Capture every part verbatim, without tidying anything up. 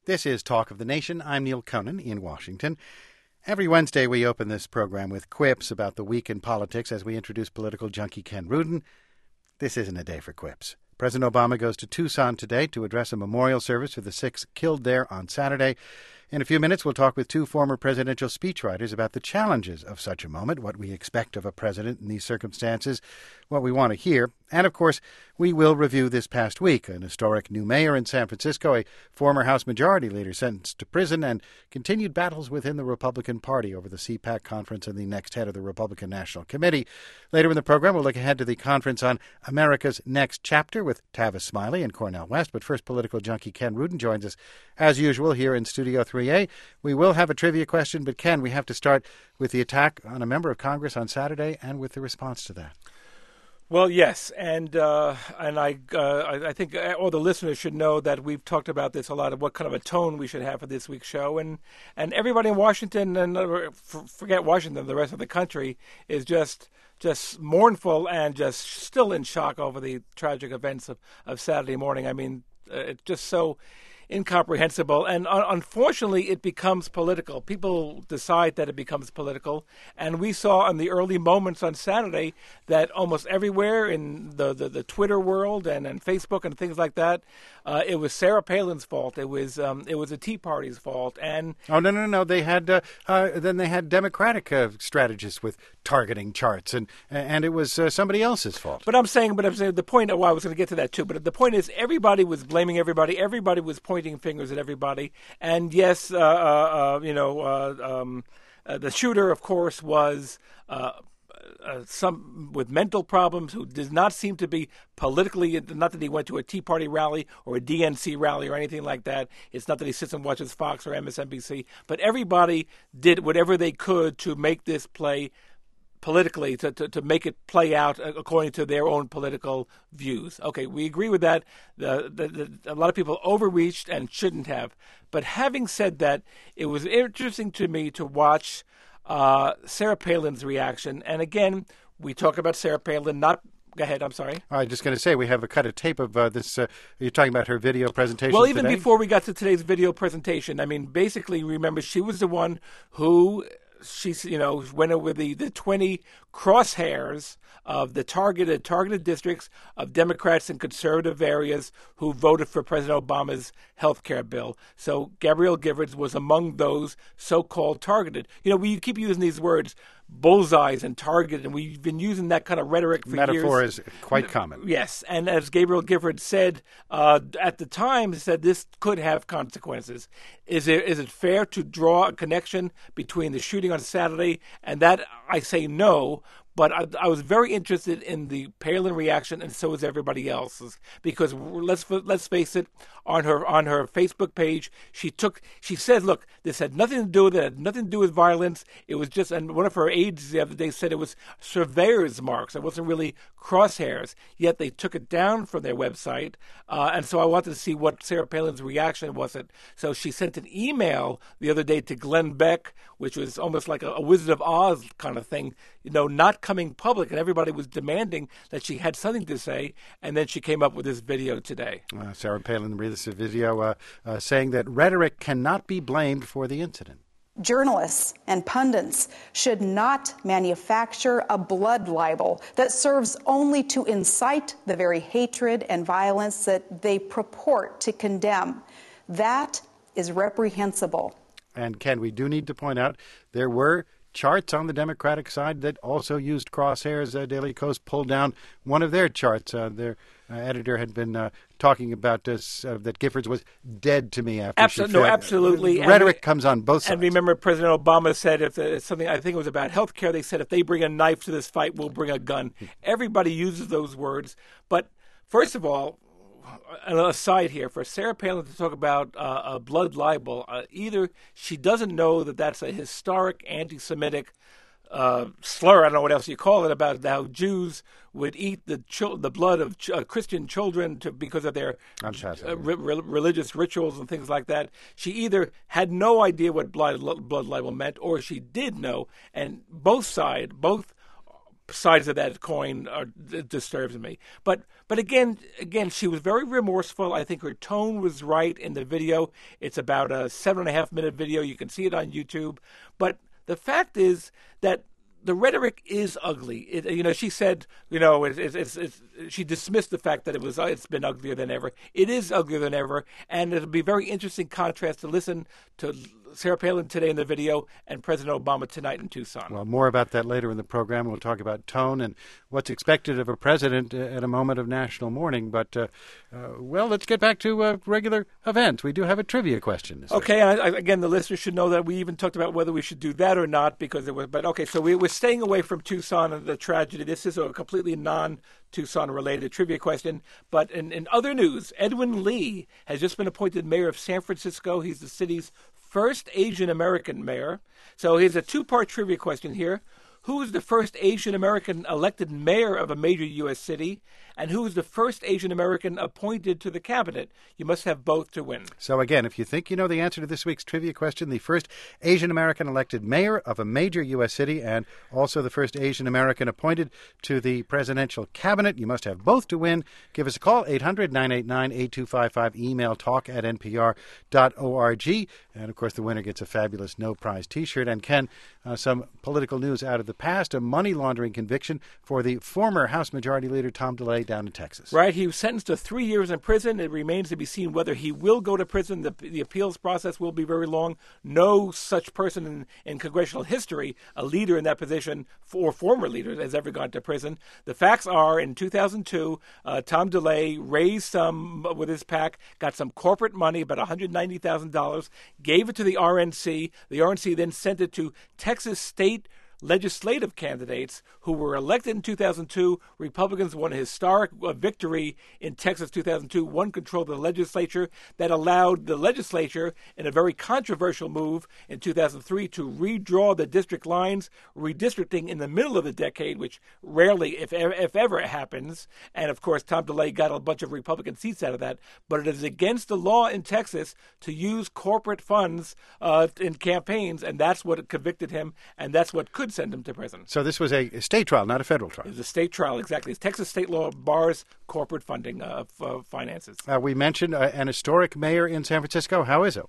This is Talk of the Nation. I'm Neil Conan in Washington. Every Wednesday we open this program with quips about the week in politics as we introduce political junkie Ken Rudin. This isn't a day for quips. President Obama goes to Tucson today to address a memorial service for the six killed there on Saturday. In a few minutes, we'll talk with two former presidential speechwriters about the challenges of such a moment, what we expect of a president in these circumstances, what we want to hear. And, of course, we will review this past week. An historic new mayor in San Francisco, a former House Majority Leader sentenced to prison, and continued battles within the Republican Party over the C PAC conference and the next head of the Republican National Committee. Later in the program, we'll look ahead to the conference on America's Next Chapter with Tavis Smiley and Cornel West. But first, political junkie Ken Rudin joins us, as usual, here in Studio three A. We will have a trivia question, but Ken, we have to start with the attack on a member of Congress on Saturday and with the response to that. Well, yes, and uh, and I uh, I think all the listeners should know that we've talked about this a lot, of what kind of a tone we should have for this week's show, and and everybody in Washington, and uh, forget Washington, the rest of the country is just just mournful and just still in shock over the tragic events of, of Saturday morning. I mean, uh, it's just so incomprehensible, and uh, unfortunately it becomes political. People decide that it becomes political, and we saw in the early moments on Saturday that almost everywhere in the, the, the Twitter world and, and Facebook and things like that, uh, it was Sarah Palin's fault. It was um, it was the Tea Party's fault. And oh no no no, they had uh, uh, then they had Democratic uh, strategists with targeting charts, and and it was uh, somebody else's fault. But I'm saying, but I'm saying the point. Well, I was going to get to that too. But the point is, everybody was blaming everybody. Everybody was pointing fingers at everybody. And yes, uh, uh, you know, uh, um, uh, the shooter, of course, was uh, uh, some with mental problems who did not seem to be politically. Not that he went to a Tea Party rally or a D N C rally or anything like that. It's not that he sits and watches Fox or M S N B C. But everybody did whatever they could to make this play politically, to, to, to make it play out according to their own political views. Okay, we agree with that. The, the, the, a lot of people overreached and shouldn't have. But having said that, it was interesting to me to watch uh, Sarah Palin's reaction. And again, we talk about Sarah Palin, not... Go ahead, I'm sorry. I was just going to say, we have a cut of tape of uh, this. Uh, you're talking about her video presentation Well, even today? before we got to today's video presentation, I mean, basically, remember, she was the one who... She's, you know, went over the, the twenty crosshairs of the targeted targeted districts of Democrats and conservative areas who voted for President Obama's health care bill. So Gabrielle Giffords was among those so-called targeted. You know, we keep using these words, bullseyes and targeted, and we've been using that kind of rhetoric for Metaphor years. Metaphor is quite common. Yes, and as Gabrielle Giffords said uh, at the time, said this could have consequences. Is it is it fair to draw a connection between the shooting on Saturday and that? I say no. But I, I was very interested in the Palin reaction, and so was everybody else's. Because let's let's face it, on her on her Facebook page, she took she said, "Look, this had nothing to do with it. it had nothing to do with violence. It was just." And one of her aides the other day said it was surveyor's marks. It wasn't really crosshairs. Yet they took it down from their website, uh, and so I wanted to see what Sarah Palin's reaction was. It so she sent an email the other day to Glenn Beck, which was almost like a, a Wizard of Oz kind of thing. You know, not coming public, and everybody was demanding that she had something to say, and then she came up with this video today. Uh, Sarah Palin released a video uh, uh, saying that rhetoric cannot be blamed for the incident. Journalists and pundits should not manufacture a blood libel that serves only to incite the very hatred and violence that they purport to condemn. That is reprehensible. And Ken, we do need to point out there were charts on the Democratic side that also used crosshairs. Uh, Daily Kos pulled down one of their charts. Uh, their uh, editor had been uh, talking about this, uh, that Giffords was dead to me after Absol- she No, fled. absolutely. Uh, rhetoric and, comes on both sides. And remember, President Obama said, if it's something, I think it was about health care, they said, if they bring a knife to this fight, we'll bring a gun. Everybody uses those words. But first of all, an aside here, for Sarah Palin to talk about uh, a blood libel, uh, either she doesn't know that that's a historic anti-Semitic uh, slur, I don't know what else you call it, about how Jews would eat the chil- the blood of ch- uh, Christian children to, because of their uh, re- re- religious rituals and things like that. She either had no idea what blood, blood libel meant, or she did know, and both sides, both sides of that coin are, it disturbs me. But but again, again, she was very remorseful. I think her tone was right in the video. It's about a seven and a half minute video. You can see it on YouTube. But the fact is that the rhetoric is ugly. It, you know, she said, you know, it, it, it's, it's, she dismissed the fact that it was it's been uglier than ever. It is uglier than ever, and it'll be a very interesting contrast to listen to Sarah Palin today in the video and President Obama tonight in Tucson. Well, more about that later in the program. We'll talk about tone and what's expected of a president uh, at a moment of national mourning. But, uh, uh, well, let's get back to uh, regular events. We do have a trivia question this Okay, and I, again, the listeners should know that we even talked about whether we should do that or not because it was. But okay, so we, we're staying away from Tucson and the tragedy. This is a completely non-Tucson-related trivia question. But in, in other news, Edwin Lee has just been appointed mayor of San Francisco. He's the city's first Asian American mayor. So here's a two-part trivia question here. Who is the first Asian American elected mayor of a major U S city? And who is the first Asian American appointed to the cabinet? You must have both to win. So again, if you think you know the answer to this week's trivia question, the first Asian American elected mayor of a major U S city and also the first Asian American appointed to the presidential cabinet, you must have both to win. Give us a call, eight hundred, nine eight nine, eight two five five, email talk at n p r dot org. And of course, the winner gets a fabulous no prize T-shirt. And Ken, uh, some political news out of the past, a money laundering conviction for the former House Majority Leader Tom DeLay down in Texas. Right. He was sentenced to three years in prison. It remains to be seen whether he will go to prison. The, the appeals process will be very long. No such person in, in congressional history, a leader in that position, or former leader, has ever gone to prison. The facts are, in two thousand two, uh, Tom DeLay raised some with his PAC, got some corporate money, about one hundred ninety thousand dollars, gave it to the R N C. The R N C then sent it to Texas state legislative candidates who were elected in two thousand two. Republicans won a historic uh, victory in Texas two thousand two, won control of the legislature. That allowed the legislature, in a very controversial move in two thousand three, to redraw the district lines, redistricting in the middle of the decade, which rarely, if, if ever, happens. And, of course, Tom DeLay got a bunch of Republican seats out of that. But it is against the law in Texas to use corporate funds uh, in campaigns, and that's what convicted him, and that's what could send him to prison. So this was a state trial, not a federal trial. It was a state trial, exactly. Texas state law bars corporate funding of uh, finances. Uh, we mentioned uh, an historic mayor in San Francisco. How is it?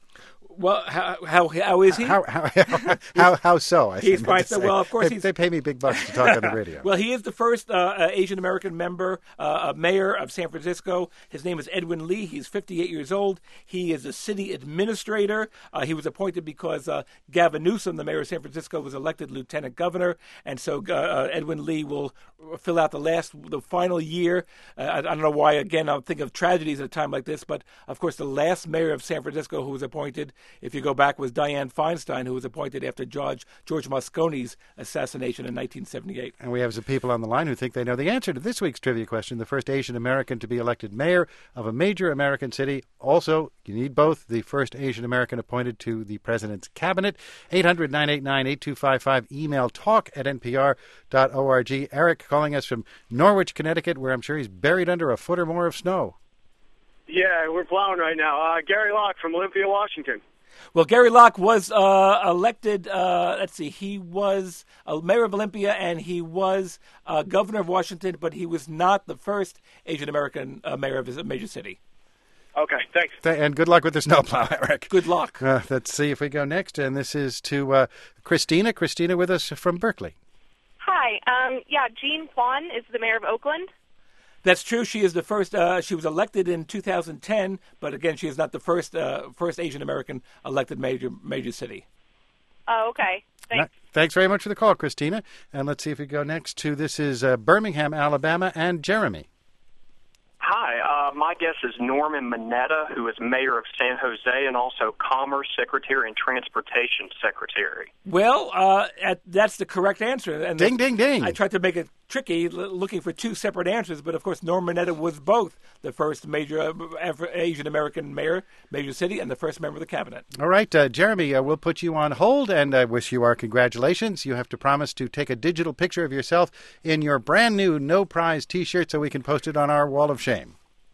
Well, how how, how is he? How how how, how, how so? I he's fine. So, well, of course, they, he's, they pay me big bucks to talk on the radio. Well, he is the first uh, uh, Asian American member, uh, mayor of San Francisco. His name is Edwin Lee. He's fifty-eight years old. He is a city administrator. Uh, he was appointed because uh, Gavin Newsom, the mayor of San Francisco, was elected lieutenant governor, and so uh, uh, Edwin Lee will fill out the last, the final year. Uh, I, I don't know why. Again, I'll think of tragedies at a time like this, but of course, the last mayor of San Francisco who was appointed, if you go back, was Dianne Feinstein, who was appointed after George George Moscone's assassination in nineteen seventy-eight. And we have some people on the line who think they know the answer to this week's trivia question. The first Asian American to be elected mayor of a major American city. Also, you need both. The first Asian American appointed to the president's cabinet. eight hundred, nine eight nine, eight two five five. Email talk at n p r dot org. Eric calling us from Norwich, Connecticut, where I'm sure he's buried under a foot or more of snow. Yeah, we're plowing right now. Uh, Gary Locke from Olympia, Washington. Well, Gary Locke was uh, elected, uh, let's see, he was a mayor of Olympia and he was uh, governor of Washington, but he was not the first Asian American uh, mayor of a major city. Okay, thanks. And good luck with the snowplow, Eric. Good luck. Uh, let's see if we go next. And this is to uh, Christina. Christina with us from Berkeley. Hi. Um, yeah, Jean Kwan is the mayor of Oakland. That's true. She is the first. Uh, she was elected in two thousand ten, but again, she is not the first uh, first Asian American elected major major city. Oh, okay. Thanks. Thanks very much for the call, Christina. And let's see if we go next to this is uh, Birmingham, Alabama, and Jeremy. Hi, uh, my guess is Norman Mineta, who is mayor of San Jose and also Commerce Secretary and Transportation Secretary. Well, uh, at, that's the correct answer. And ding, the, ding, ding. I tried to make it tricky, l- looking for two separate answers, but of course, Norman Mineta was both the first major uh, Asian American mayor, major city, and the first member of the cabinet. All right, uh, Jeremy, uh, we'll put you on hold and uh, wish you our congratulations. You have to promise to take a digital picture of yourself in your brand new no prize T-shirt so we can post it on our wall of shame.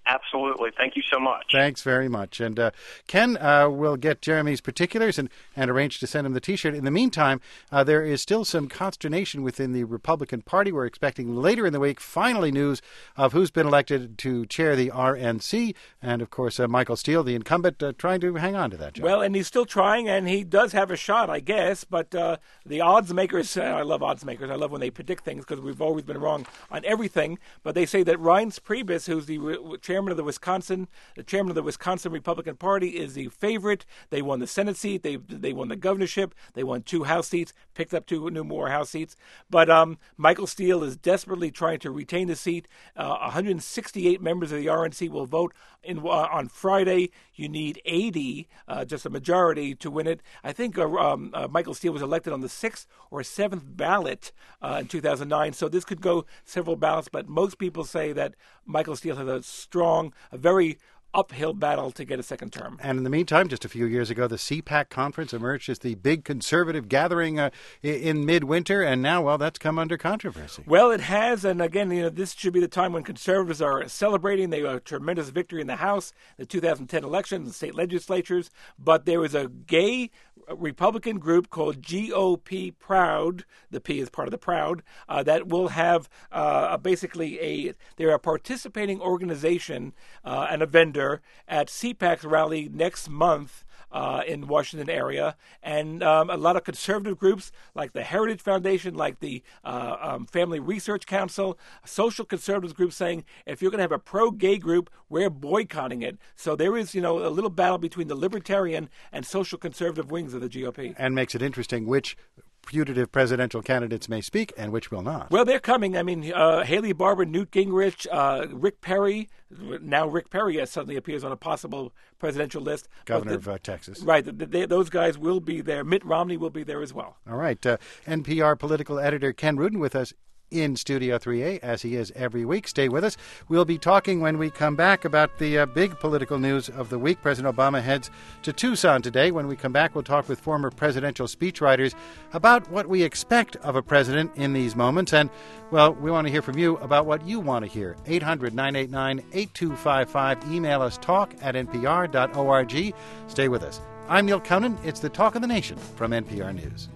Absolutely. Thank you so much. Thanks very much. And uh, Ken uh, will get Jeremy's particulars and, and arrange to send him the T-shirt. In the meantime, uh, there is still some consternation within the Republican Party. We're expecting later in the week, finally, news of who's been elected to chair the R N C. And, of course, uh, Michael Steele, the incumbent, uh, trying to hang on to that job. Well, and he's still trying, and he does have a shot, I guess. But uh, the odds makers, uh, I love odds makers. I love when they predict things because we've always been wrong on everything. But they say that Reince Priebus, who's the re- chairman of the Wisconsin, the chairman of the Wisconsin Republican Party, is the favorite. They won the Senate seat. They they won the governorship. They won two House seats, picked up two new more House seats. But um, Michael Steele is desperately trying to retain the seat. Uh, one hundred sixty-eight members of the R N C will vote in uh, on Friday. You need eighty, uh, just a majority, to win it. I think uh, um, uh, Michael Steele was elected on the sixth or seventh ballot uh, in two thousand nine, so this could go several ballots. But most people say that Michael Steele has a strong, a very uphill battle to get a second term. And in the meantime, just a few years ago, the C PAC conference emerged as the big conservative gathering uh, in midwinter, and now, well, that's come under controversy. Well, it has, and again, you know, this should be the time when conservatives are celebrating. They got a tremendous victory in the House, the two thousand ten elections, the state legislatures, but there was a gay Republican group called G O P Proud, the P is part of the Proud, uh, that will have uh, basically a, they're a participating organization uh, and a vendor at C PAC's rally next month uh, in Washington area. And um, a lot of conservative groups like the Heritage Foundation, like the uh, um, Family Research Council, social conservative groups saying, if you're going to have a pro-gay group, we're boycotting it. So there is, you know, a little battle between the libertarian and social conservative wings of the G O P. And makes it interesting which putative presidential candidates may speak and which will not. Well, they're coming. I mean, uh, Haley Barbour, Newt Gingrich, uh, Rick Perry. Now Rick Perry suddenly appears on a possible presidential list. Governor the, of uh, Texas. Right. The, the, those guys will be there. Mitt Romney will be there as well. All right. Uh, N P R political editor Ken Rudin with us in Studio three A, as he is every week. Stay with us. We'll be talking when we come back about the uh, big political news of the week. President Obama heads to Tucson today. When we come back, we'll talk with former presidential speechwriters about what we expect of a president in these moments. And, well, we want to hear from you about what you want to hear. eight hundred, nine eight nine, eight two five five. Email us talk at n p r dot org. Stay with us. I'm Neil Conan. It's the Talk of the Nation from N P R News.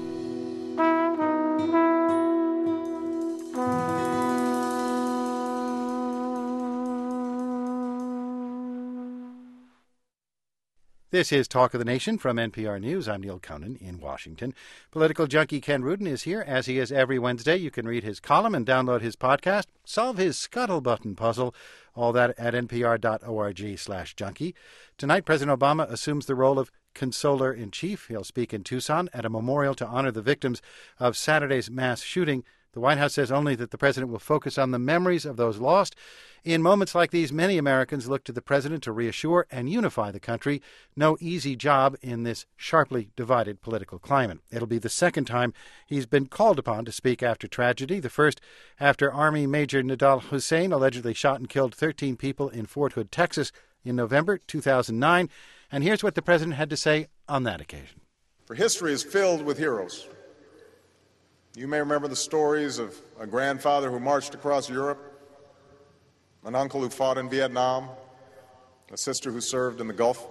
This is Talk of the Nation from N P R News. I'm Neil Conan in Washington. Political junkie Ken Rudin is here, as he is every Wednesday. You can read his column and download his podcast, solve his scuttle-button puzzle, all that at n p r dot org slash junkie. Tonight, President Obama assumes the role of consoler-in-chief. He'll speak in Tucson at a memorial to honor the victims of Saturday's mass shooting. The White House says only that the president will focus on the memories of those lost. In moments like these, many Americans look to the president to reassure and unify the country. No easy job in this sharply divided political climate. It'll be the second time he's been called upon to speak after tragedy. The first after Army Major Nidal Hussein allegedly shot and killed thirteen people in Fort Hood, Texas in November two thousand nine. And here's what the president had to say on that occasion. For history is filled with heroes. You may remember the stories of a grandfather who marched across Europe, an uncle who fought in Vietnam, a sister who served in the Gulf.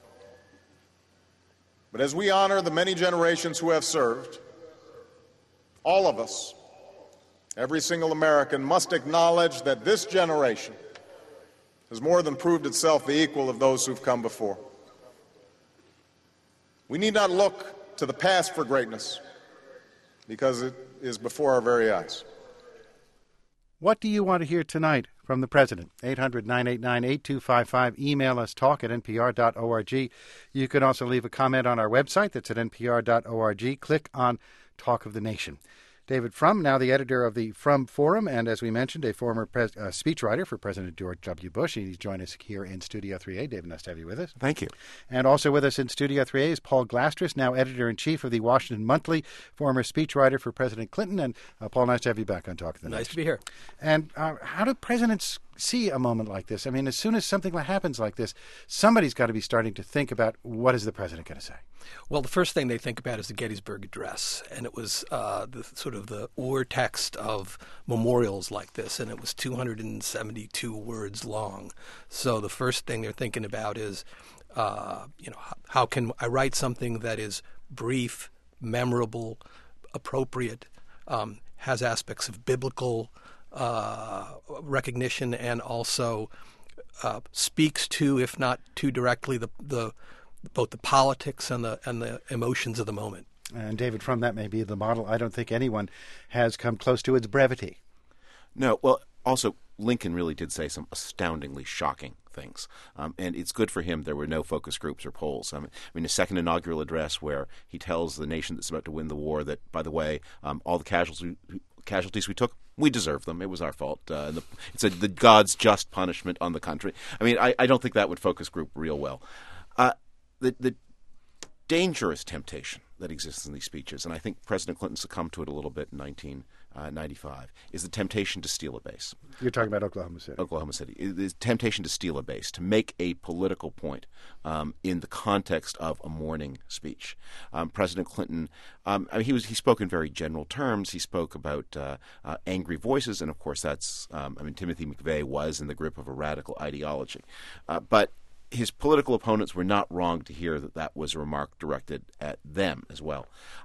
But as we honor the many generations who have served, all of us, every single American, must acknowledge that this generation has more than proved itself the equal of those who've come before. We need not look to the past for greatness, because it is before our very eyes. What do you want to hear tonight from the president? eight hundred, nine eight nine, eight two five five. Email us talk at n p r dot org. You can also leave a comment on our website. That's at n p r dot org. Click on Talk of the Nation. David Frum, now the editor of the Frum Forum, and as we mentioned, a former pres- uh, speechwriter for President George W. Bush. He's joined us here in Studio three A. David, nice to have you with us. Thank you. And also with us in Studio three A is Paul Glastris, now editor-in-chief of the Washington Monthly, former speechwriter for President Clinton. And uh, Paul, nice to have you back on Talk of the Nation. Nice to be here. And uh, how do presidents see a moment like this? I mean, as soon as something happens like this, somebody's got to be starting to think about, what is the president going to say? Well, the first thing they think about is the Gettysburg Address, and it was uh, the sort of the ur text of memorials like this, and it was two hundred seventy-two words long. So the first thing they're thinking about is, uh, you know, how, how can I write something that is brief, memorable, appropriate, um, has aspects of biblical uh, recognition, and also uh, speaks to, if not too directly, the the both the politics and the and the emotions of the moment. And David, from that may be the model. I don't think anyone has come close to its brevity. No, well, also Lincoln really did say some astoundingly shocking things, um, and it's good for him there were no focus groups or polls. I mean, I mean, his second inaugural address, where he tells the nation that's about to win the war that, by the way, um, all the casualties casualties we took, we deserved them. It was our fault. Uh, and the, it's a, the God's just punishment on the country. I mean, I, I don't think that would focus group real well. Uh, The, the dangerous temptation that exists in these speeches, and I think President Clinton succumbed to it a little bit in nineteen ninety-five, is the temptation to steal a base. You're talking about Oklahoma City. Oklahoma City. The temptation to steal a base, to make a political point um, in the context of a mourning speech. Um, President Clinton, um, I mean, he was he spoke in very general terms. He spoke about uh, uh, angry voices, and of course that's, um, I mean, Timothy McVeigh was in the grip of a radical ideology. Uh, but his political opponents were not wrong to hear that that was a remark directed at them as well.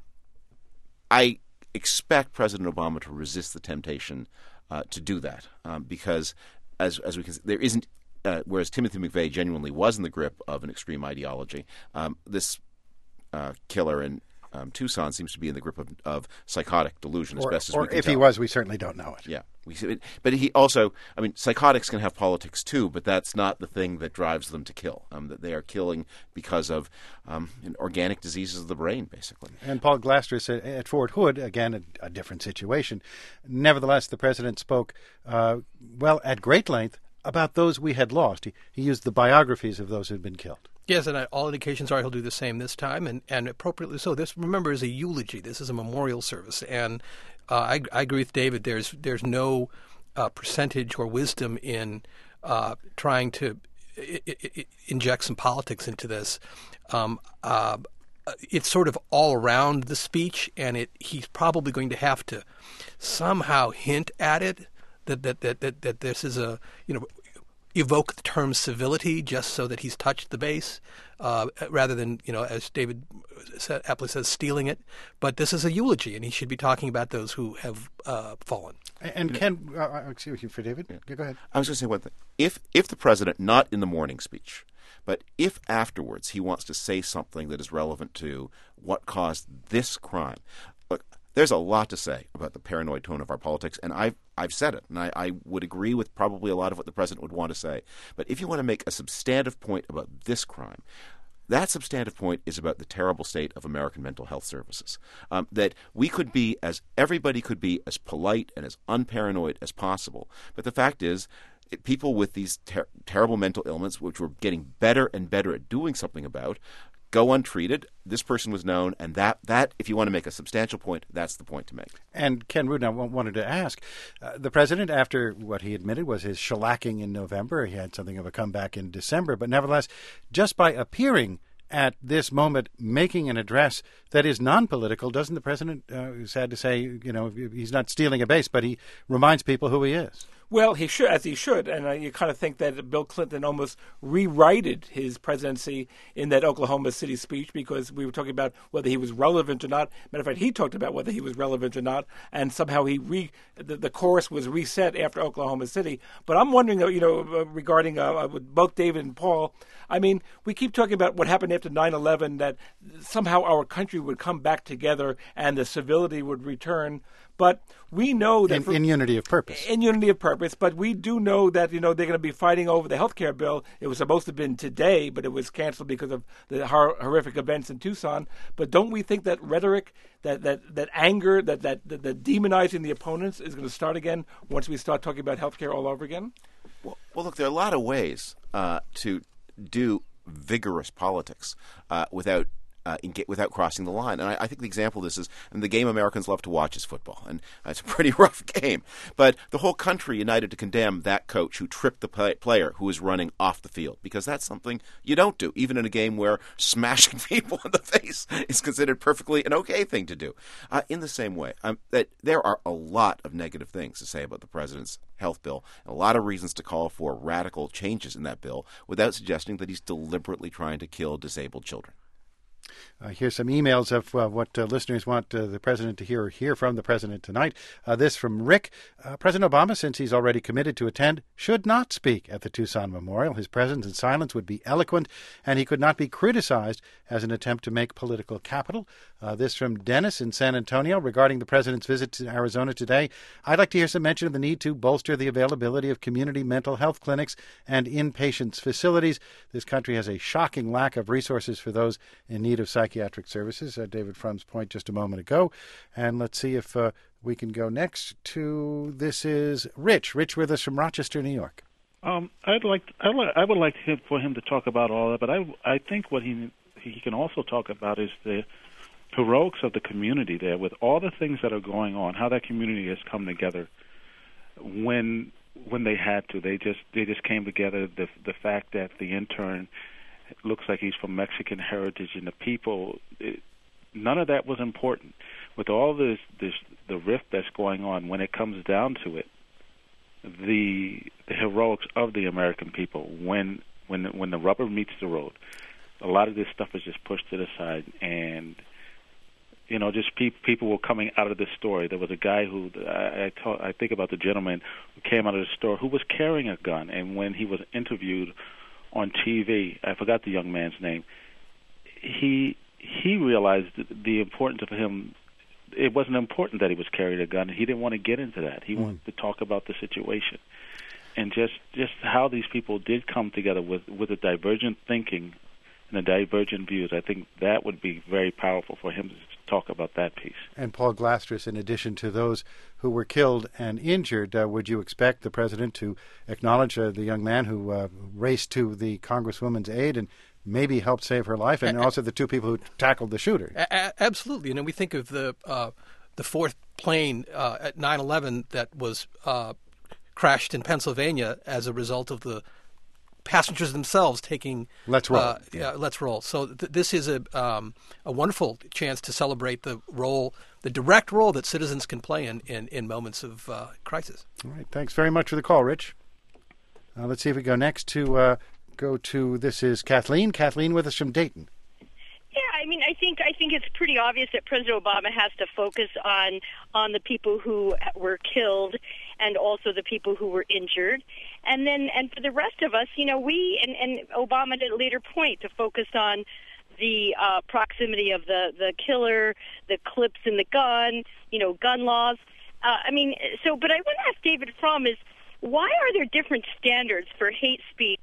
I expect President Obama to resist the temptation uh, to do that um, because, as as we can see, there isn't. Uh, whereas Timothy McVeigh genuinely was in the grip of an extreme ideology, um, this uh, killer in um, Tucson seems to be in the grip of, of psychotic delusion, as or, best as or we can if tell. he was, we certainly don't know it. Yeah. We see it. But he also, I mean, psychotics can have politics too, but that's not the thing that drives them to kill. Um, that they are killing because of um, organic diseases of the brain, basically. And Paul Glastris at, at Fort Hood, again, a, a different situation. Nevertheless, the president spoke, uh, well, at great length about those we had lost. He, he used the biographies of those who had been killed. Yes, and all indications are he'll do the same this time, and, and appropriately so. This, remember, is a eulogy. This is a memorial service, and uh, I, I agree with David. There's there's no uh, percentage or wisdom in uh, trying to I- I- inject some politics into this. Um, uh, it's sort of all around the speech, and it he's probably going to have to somehow hint at it that that that that, that this is a you know. evoke the term civility just so that he's touched the base, uh, rather than, you know, as David said, aptly says, stealing it. But this is a eulogy, and he should be talking about those who have uh, fallen. And Ken, uh, excuse me for David. Yeah. Go ahead. I was going to say one thing. If if the president, not in the morning speech, but if afterwards he wants to say something that is relevant to what caused this crime, look, there's a lot to say about the paranoid tone of our politics, and I've I've said it, and I, I would agree with probably a lot of what the president would want to say. But if you want to make a substantive point about this crime, that substantive point is about the terrible state of American mental health services. Um, that we could be, as everybody could be, as polite and as unparanoid as possible. But the fact is, it, people with these ter- terrible mental ailments, which we're getting better and better at doing something about, go untreated. This person was known, and that, that, if you want to make a substantial point, that's the point to make. And Ken Rudin, I wanted to ask, uh, the president, after what he admitted was his shellacking in November, he had something of a comeback in December, but nevertheless, just by appearing at this moment, making an address that is non-political, doesn't the president, uh, sad to say, you know, he's not stealing a base, but he reminds people who he is? Well, he should, as he should, and uh, you kind of think that Bill Clinton almost rewrited his presidency in that Oklahoma City speech, because we were talking about whether he was relevant or not. Matter of fact, he talked about whether he was relevant or not, and somehow he re the, the course was reset after Oklahoma City. But I'm wondering, you know, regarding uh, with both David and Paul, I mean, we keep talking about what happened after nine eleven, that somehow our country would come back together and the civility would return. But we know that in, for, in unity of purpose. In unity of purpose, but we do know that, you know, they're going to be fighting over the health care bill. It was supposed to have been today, but it was canceled because of the hor- horrific events in Tucson. But don't we think that rhetoric, that that, that anger, that, that, that, that demonizing the opponents is going to start again once we start talking about health care all over again? Well, well, look, there are a lot of ways uh, to do vigorous politics uh, without uh, in get, without crossing the line. And I, I think the example of this is, and the game Americans love to watch is football, and uh, it's a pretty rough game. But the whole country united to condemn that coach who tripped the play, player who was running off the field, because that's something you don't do, even in a game where smashing people in the face is considered perfectly an okay thing to do. Uh, in the same way, um, that there are a lot of negative things to say about the president's health bill, and a lot of reasons to call for radical changes in that bill without suggesting that he's deliberately trying to kill disabled children. Uh, here's some emails of uh, what uh, listeners want uh, the president to hear or hear from the president tonight. Uh, this from Rick. Uh, President Obama, since he's already committed to attend, should not speak at the Tucson Memorial. His presence and silence would be eloquent, and he could not be criticized as an attempt to make political capital. Uh, this from Dennis in San Antonio regarding the president's visit to Arizona today. I'd like to hear some mention of the need to bolster the availability of community mental health clinics and inpatient facilities. This country has a shocking lack of resources for those in need of psychiatric services. Uh, David Frum's point just a moment ago. And let's see if uh, we can go next to, this is Rich. Rich with us from Rochester, New York. Um, I'd like, I'd li- I would like him, for him to talk about all that, but I, I think what he he can also talk about is the heroics of the community there, with all the things that are going on, how that community has come together when when they had to. They just they just came together. The the fact that the intern looks like he's from Mexican heritage, and the people, it, none of that was important. With all this, this the rift that's going on, when it comes down to it, the, the heroics of the American people, when when when the rubber meets the road, a lot of this stuff is just pushed to the side, and you know, just pe- people were coming out of the store. There was a guy who I I, ta- I think about the gentleman who came out of the store who was carrying a gun, and when he was interviewed on T V, I forgot the young man's name. He he realized the importance of him. It wasn't important that he was carrying a gun. He didn't want to get into that. He mm. wanted to talk about the situation, and just just how these people did come together with with a divergent thinking and a divergent views. I think that would be very powerful for him to talk about that piece. And Paul Glastris, in addition to those who were killed and injured, uh, would you expect the president to acknowledge uh, the young man who uh, raced to the Congresswoman's aid and maybe helped save her life, and also the two people who tackled the shooter? A- absolutely. You know, we think of the uh, the fourth plane uh, at nine eleven that was uh, crashed in Pennsylvania as a result of the passengers themselves taking let's roll. Uh, yeah, let's roll. So th- this is a um, a wonderful chance to celebrate the role, the direct role that citizens can play in in, in moments of uh, crisis. All right. Thanks very much for the call, Rich. Uh, let's see if we go next to uh, go to this is Kathleen. Kathleen with us from Dayton. Yeah, I mean, I think I think it's pretty obvious that President Obama has to focus on on the people who were killed and also the people who were injured, and then and for the rest of us, you know, we and, and Obama at a later point to focus on the uh, proximity of the the killer, the clips in the gun, you know, gun laws. Uh, I mean, so but I want to ask David Frum is why are there different standards for hate speech?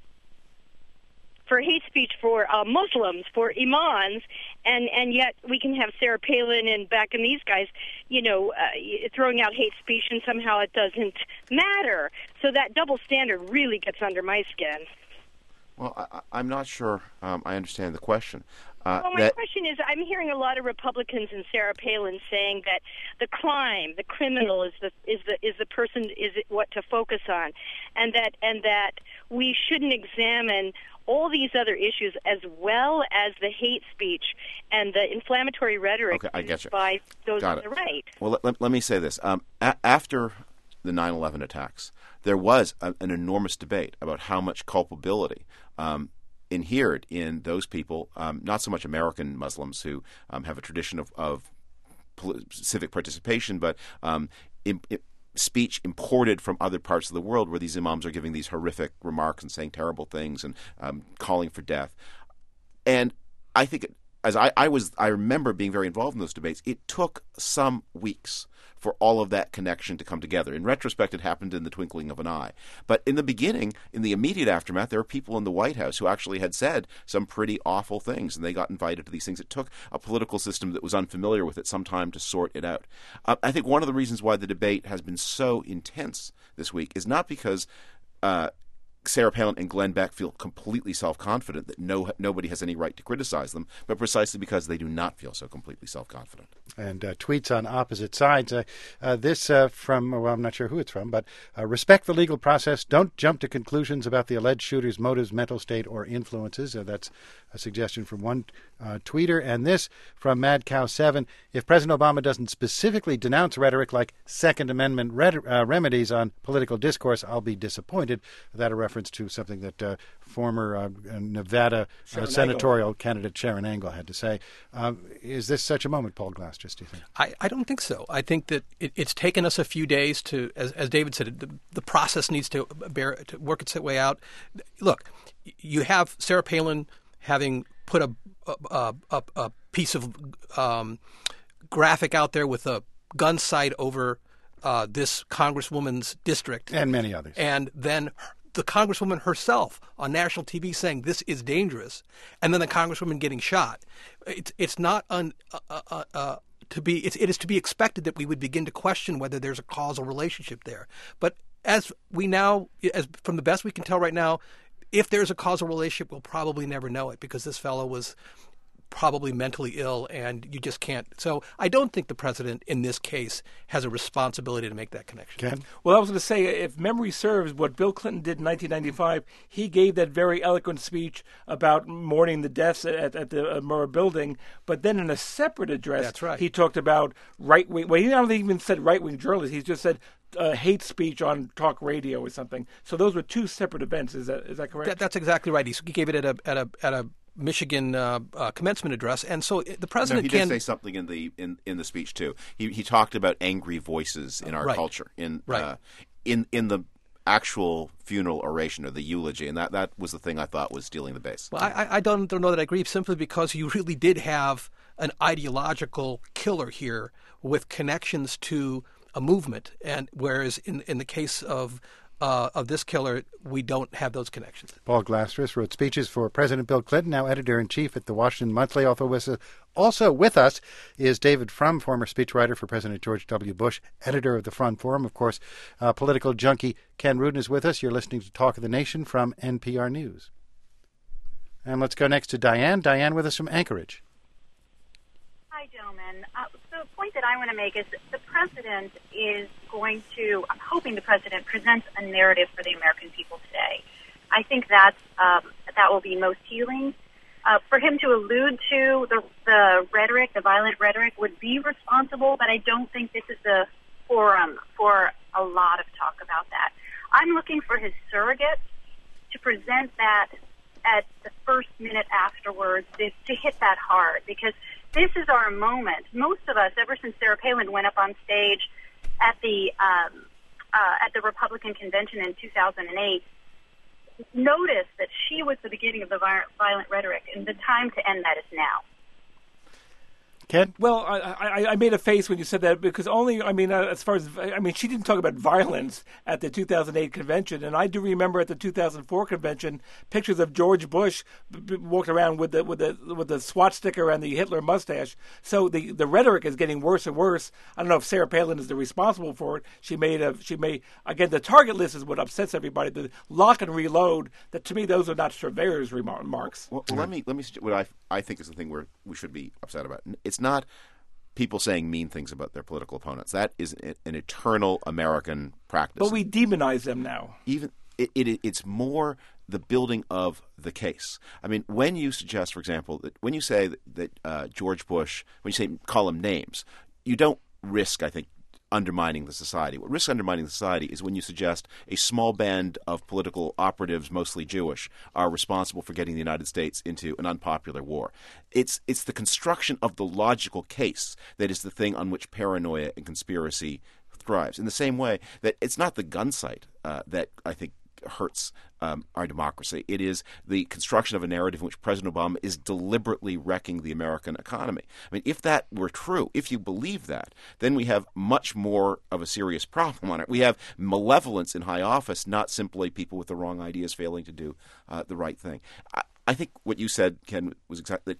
For hate speech for uh, Muslims, for imams, and, and yet we can have Sarah Palin and Beck and these guys, you know, uh, throwing out hate speech, and somehow it doesn't matter. So that double standard really gets under my skin. Well, I, I'm not sure um, I understand the question. Uh, well, my that... question is, I'm hearing a lot of Republicans and Sarah Palin saying that the crime, the criminal, is the is the is the person is what to focus on, and that and that we shouldn't examine all these other issues as well as the hate speech and the inflammatory rhetoric okay, I get you. by those Got on it. the right. Well, let, let, let me say this. Um, a- after the nine eleven attacks, there was a, an enormous debate about how much culpability um, inhered in those people, um, not so much American Muslims who um, have a tradition of, of pol- civic participation, but um, in, in speech imported from other parts of the world where these imams are giving these horrific remarks and saying terrible things and um, calling for death. And I think, it, as I, I was, I remember being very involved in those debates, it took some weeks for all of that connection to come together. In retrospect, it happened in the twinkling of an eye. But in the beginning, in the immediate aftermath, there were people in the White House who actually had said some pretty awful things, and they got invited to these things. It took a political system that was unfamiliar with it some time to sort it out. Uh, I think one of the reasons why the debate has been so intense this week is not because uh, Sarah Palin and Glenn Beck feel completely self-confident that no nobody has any right to criticize them, but precisely because they do not feel so completely self-confident. And uh, tweets on opposite sides. Uh, uh, this uh, from, well, I'm not sure who it's from, but uh, respect the legal process. Don't jump to conclusions about the alleged shooter's motives, mental state, or influences. Uh, that's a suggestion from one uh, tweeter. And this from Mad Cow seven. If President Obama doesn't specifically denounce rhetoric like Second Amendment red- uh, remedies on political discourse, I'll be disappointed. That a reference to something that uh, former uh, Nevada uh, senatorial candidate Sharon Angle had to say. Uh, is this such a moment, Paul Glass, just do you think? I, I don't think so. I think that it, it's taken us a few days to, as, as David said, the, the process needs to bear to work its way out. Look, you have Sarah Palin having put a a, a, a piece of um, graphic out there with a gun sight over uh, this congresswoman's district. And many others. And then the congresswoman herself on national T V saying this is dangerous, and then the congresswoman getting shot. It's it's not un, uh, uh, uh, to be it's, it is to be expected that we would begin to question whether there's a causal relationship there. But as we now, as from the best we can tell right now, if there's a causal relationship, we'll probably never know it because this fellow was probably mentally ill, and you just can't. So I don't think the president in this case has a responsibility to make that connection. Ken? Well, I was going to say, if memory serves, what Bill Clinton did in nineteen ninety-five, he gave that very eloquent speech about mourning the deaths at, at the uh, Murrah building, but then in a separate address, That's right. he talked about right-wing, well, he not even said right-wing journalists, he just said uh, hate speech on talk radio or something. So those were two separate events. Is that is that correct? That, that's exactly right. He, he gave it at a at a at a Michigan uh, uh, commencement address, and so the president no, he can did say something in the in, in the speech too. He he talked about angry voices in our right. culture in right. uh, in in the actual funeral oration or the eulogy, and that, that was the thing I thought was stealing the base. Well, I, I don't don't know that I agree, simply because you really did have an ideological killer here with connections to a movement, and whereas in in the case of Uh, of this killer, we don't have those connections. Paul Glastris wrote speeches for President Bill Clinton, now editor-in-chief at the Washington Monthly. Also with us is David Frum, former speechwriter for President George W. Bush, editor of the Front Forum. Of course, uh, political junkie Ken Rudin is with us. You're listening to Talk of the Nation from N P R News. And let's go next to Diane. Diane with us from Anchorage. Hi, gentlemen. Uh, the point that I want to make is that the president is going to, I'm hoping the president presents a narrative for the American people today. I think that's, um, that will be most healing. Uh, for him to allude to the, the rhetoric, the violent rhetoric, would be responsible, but I don't think this is the forum for a lot of talk about that. I'm looking for his surrogates to present that at the first minute afterwards, to, to hit that hard, because this is our moment. Most of us, ever since Sarah Palin went up on stage at the um, uh, at the Republican convention in two thousand eight, noticed that she was the beginning of the violent rhetoric, and the time to end that is now. Ken? Well, I, I, I made a face when you said that because only, I mean, uh, as far as, I mean, she didn't talk about violence at the two thousand eight convention. And I do remember at the two thousand four convention, pictures of George Bush b- b- walked around with the, with the, with the SWAT sticker and the Hitler mustache. So the, the rhetoric is getting worse and worse. I don't know if Sarah Palin is the responsible for it. She made a, she made, again, the target list is what upsets everybody. The lock and reload, that to me, those are not surveyor's remarks. Well, well let me, let me, what I, I think is the thing where we should be upset about. It's not people saying mean things about their political opponents. That is an, an eternal American practice. But we demonize them now. Even it, it, it's more the building of the case. I mean, when you suggest, for example, that when you say that, that uh, George Bush, when you say call him names, you don't risk, I think, undermining the society. What risks undermining the society is when you suggest a small band of political operatives, mostly Jewish, are responsible for getting the United States into an unpopular war. It's it's the construction of the logical case that is the thing on which paranoia and conspiracy thrives. In the same way that it's not the gun sight uh, that I think hurts um, our democracy. It is the construction of a narrative in which President Obama is deliberately wrecking the American economy. I mean, if that were true, if you believe that, then we have much more of a serious problem on it. We have malevolence in high office, not simply people with the wrong ideas failing to do uh, the right thing. I, I think what you said, Ken, was exactly that it's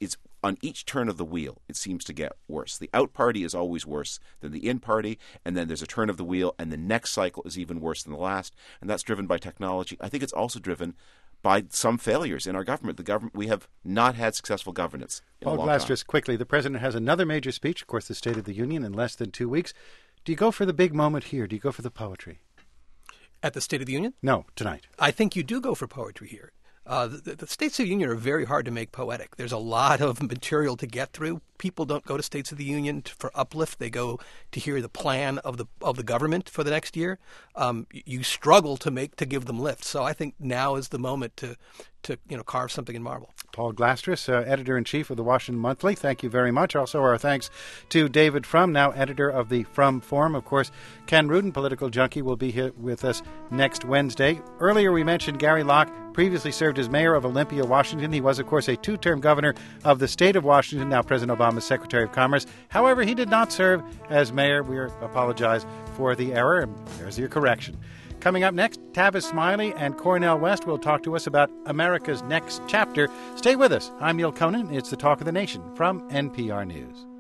on each turn of the wheel, it seems to get worse. The out party is always worse than the in party, and then there's a turn of the wheel, and the next cycle is even worse than the last, and that's driven by technology. I think it's also driven by some failures in our government. The government we have not had successful governance in Paul a long time. Glastris, quickly, the president has another major speech, of course, the State of the Union, in less than two weeks. Do you go for the big moment here? Do you go for the poetry? At the State of the Union? No, tonight. I think you do go for poetry here. Uh, the, the States of the Union are very hard to make poetic. There's a lot of material to get through. People don't go to States of the Union to, for uplift. They go to hear the plan of the of the government for the next year. Um, you struggle to make to give them lift. So I think now is the moment to to you know carve something in marble. Paul Glastris, uh, editor-in-chief of the Washington Monthly, thank you very much. Also, our thanks to David Frum, now editor of the Frum Forum. Of course, Ken Rudin, political junkie, will be here with us next Wednesday. Earlier, we mentioned Gary Locke previously served as mayor of Olympia, Washington. He was, of course, a two-term governor of the state of Washington, now President Obama's Secretary of Commerce. However, he did not serve as mayor. We apologize for the error, and there's your correction. Coming up next, Tavis Smiley and Cornel West will talk to us about America's next chapter. Stay with us. I'm Neil Conan. It's the Talk of the Nation from N P R News.